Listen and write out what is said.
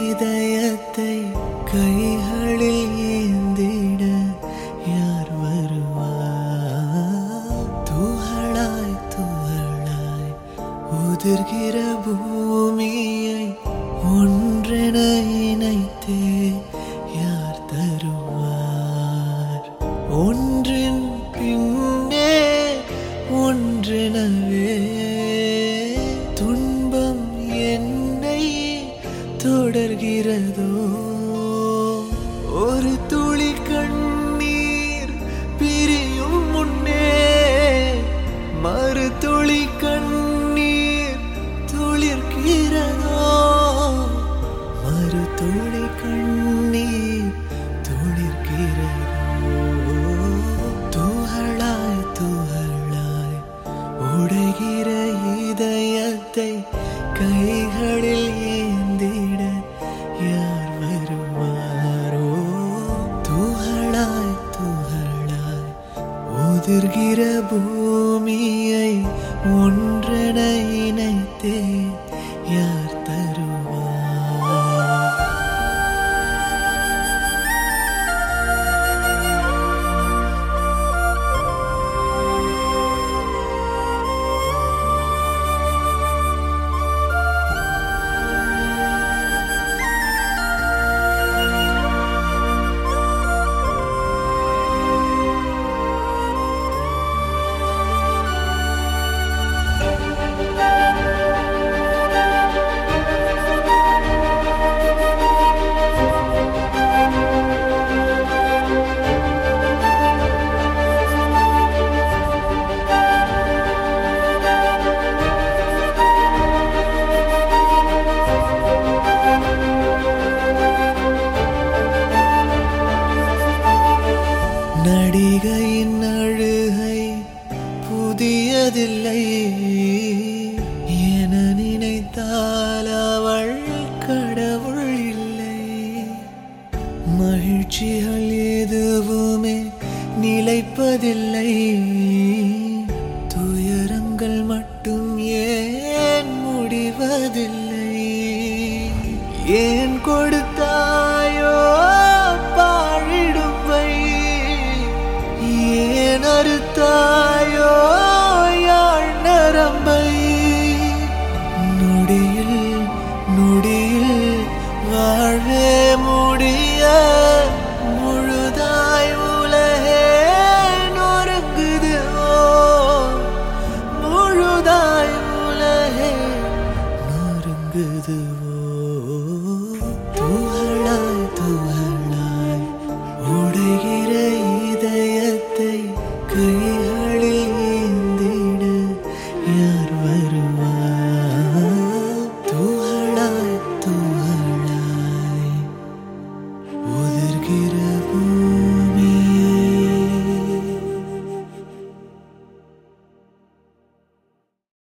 இதயத்தை கைகளில் ஏந்திட யார் வருவார்? துகளாய் துகளாய் உதிர்கிற பூமியை ஒன்றென இணைத்தே யார் தருவார்? ஒன்றின் பின்னே ஒன்றெனவே துன்பம் என்னை தொடர்கிறதோ? ஒரு துளி கண்ணீர் பிரியும் முன்னே மறு துளி கண்ணீர் துளிர்கிறதோ? மறு துளி கண்ணீர் துளிர்கிறதோ? துகளாய் துகளாய் உடைகிற இதயத்தை கைகளில் ஏந்திட யார் வருவாரோ? துகளாய் துகளாய் உதிர்கிற பூமியை ஒன்றென இணைத்தே யார் தருவார்? நடிகையின் அழுகை புதியதில்லை என நினைத்தால் அவள் கடவுள் இல்லை. மகிழ்ச்சிகள் எதுவுமே நிலைப்பதில்லை, துயரங்கள் மட்டும் ஏன் முடிவதில்லை? ஏன் கொடுத்தாயோ பாழிடும்பை, ஏன் அறுத்தாயோ யாழ் நரம்பை? நொடியில் நொடியில் வாழ்வே முடிய முழுதாய் உலகே நொறுங்குதுவோ? முழுதாய் உலகே நொறுங்குதுவோ? துகளாய் துகளாய்